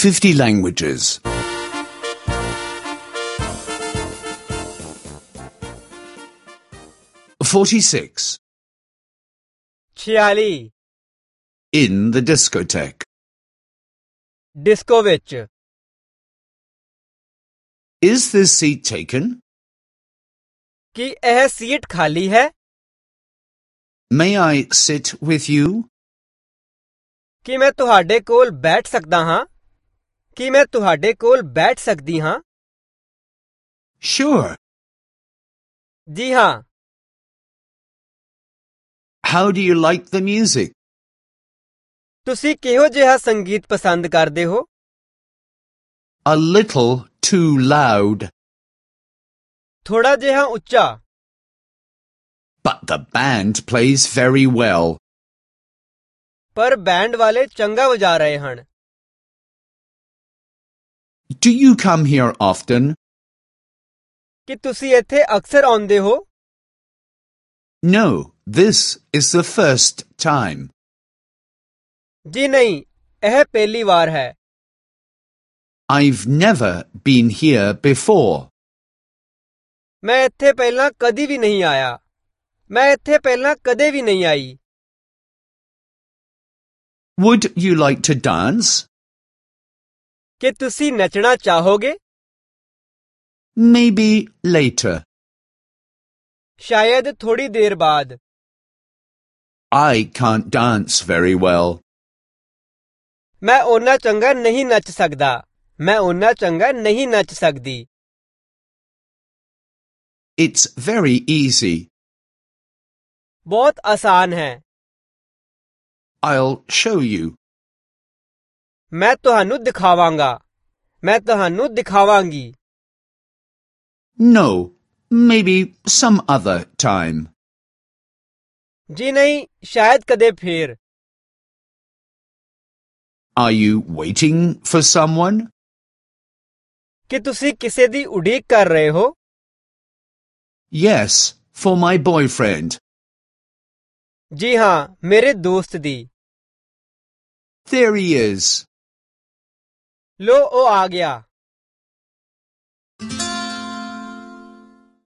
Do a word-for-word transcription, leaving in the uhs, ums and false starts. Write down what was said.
fifty languages. forty-six. छियाली In the discotheque. Disco विच Is this seat taken? ਕੀ ਇਹ ਸੀਟ ਖਾਲੀ ਹੈ? May I sit with you? ਕੀ ਮੈਂ ਤੁਹਾਡੇ ਕੋਲ ਬੈਠ ਸਕਦਾ ਹਾਂ? ਕੀ ਮੈਂ ਤੁਹਾਡੇ ਕੋਲ ਬੈਠ ਸਕਦੀ ਹਾਂ? Sure. ਜੀ ਹਾਂ। How do you like the music? ਤੁਸੀਂ ਕਿਹੋ ਜਿਹਾ ਸੰਗੀਤ ਪਸੰਦ ਕਰਦੇ ਹੋ? A little too loud. ਥੋੜਾ ਜਿਹਾ ਉੱਚਾ। But the band plays very well. ਪਰ ਬੈਂਡ ਵਾਲੇ ਚੰਗਾ ਵਜਾ ਰਹੇ ਹਨ। Do you come here often? ਕੀ ਤੁਸੀਂ ਇੱਥੇ ਅਕਸਰ ਆਉਂਦੇ ਹੋ? No, this is the first time. ਜੀ ਨਹੀਂ, ਇਹ ਪਹਿਲੀ ਵਾਰ ਹੈ। I've never been here before. ਮੈਂ ਇੱਥੇ ਪਹਿਲਾਂ ਕਦੀ ਵੀ ਨਹੀਂ ਆਇਆ। ਮੈਂ ਇੱਥੇ ਪਹਿਲਾਂ ਕਦੇ ਵੀ ਨਹੀਂ ਆਈ। Would you like to dance? ਕੀ ਤੁਸੀਂ ਨੱਚਣਾ ਚਾਹੋਗੇ? Maybe later. ਸ਼ਾਇਦ ਥੋੜੀ ਦੇਰ ਬਾਅਦ। I can't dance very well. ਮੈਂ ਓਨਾ ਚੰਗਾ ਨਹੀਂ ਨੱਚ ਸਕਦਾ। ਮੈਂ ਓਨਾ ਚੰਗਾ ਨਹੀਂ ਨੱਚ ਸਕਦੀ। It's very easy. ਬਹੁਤ ਆਸਾਨ ਹੈ। I'll show you. ਮੈਂ ਤੁਹਾਨੂੰ ਦਿਖਾਵਾਂਗਾ। ਮੈਂ ਤੁਹਾਨੂੰ ਦਿਖਾਵਾਂਗੀ। No, maybe some other time. ਜੀ ਨਹੀਂ, ਸ਼ਾਇਦ ਕਦੇ ਫੇਰ। Are you waiting for someone? ਕੀ ਤੁਸੀਂ ਕਿਸੇ ਦੀ ਉਡੀਕ ਕਰ ਰਹੇ ਹੋ? Yes, for my boyfriend. ਜੀ ਹਾਂ, ਮੇਰੇ ਦੋਸਤ ਦੀ। There he is. ਲੋ ਉਹ ਆ ਗਿਆ।